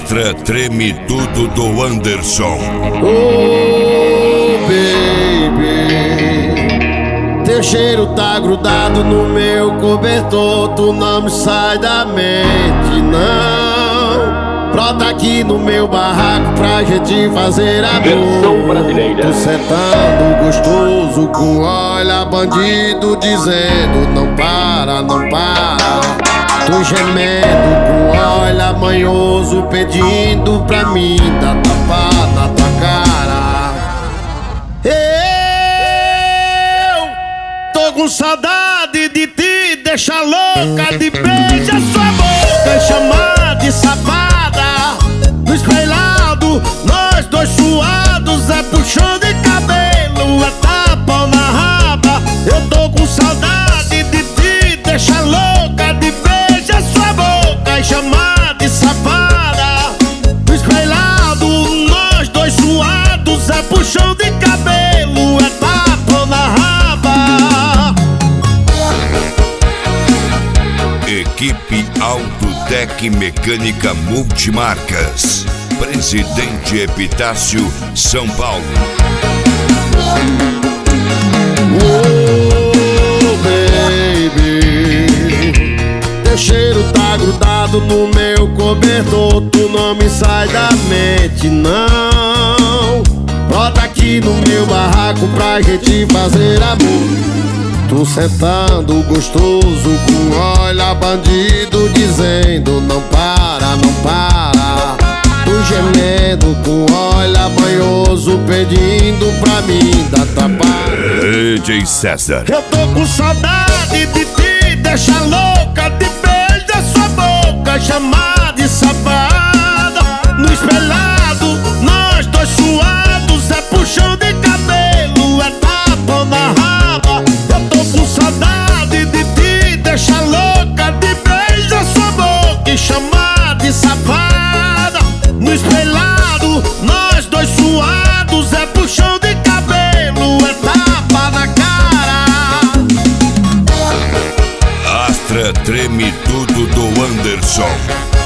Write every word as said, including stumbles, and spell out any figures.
Astra treme tudo do Anderson. Oh, baby, teu cheiro tá grudado no meu cobertor. Tu não me sai da mente, não. Brota aqui no meu barraco pra gente fazer amor. Versão brasileira. Tu sentando gostoso com olha bandido dizendo não para, não para. Tu gemendo com olha manhoso pedindo pra mim dar tapa na tua cara. Eu tô com saudade de te deixar louca, de beijar sua boca e chamar de safada. No espelhado, nós dois suados, é puxão de cabelo, é tapa na raba. Eu tô com saudade de te deixar louca, de beijar sua boca e chamar de safada. No espelhado, nós dois suados, é puxão de cabelo, é tapa na raba. Equipe Autotec Mecânica Multimarcas, Presidente Epitácio, São Paulo. Oh, baby, teu cheiro tá grudado no meu cobertor. Tu não me sai da mente, não. Brota aqui no meu barraco pra gente fazer amor. Tu sentando gostoso com olha bandido dizendo não para, não para. Tu gemendo com olha banhoso pedindo pra mim dar tapa. D J César. Eu tô com saudade de te deixar louca, de beijar sua boca, chamar de safada. No espelhado, nós dois suados, é puxão de cabelo, é tapa na raba. Eu tô com saudade de te deixar louca, de beijar sua boca e chamar de safada. No espelhado, nós dois suados, é puxão de cabelo, é tapa na cara. Astra treme tudo do Anderson.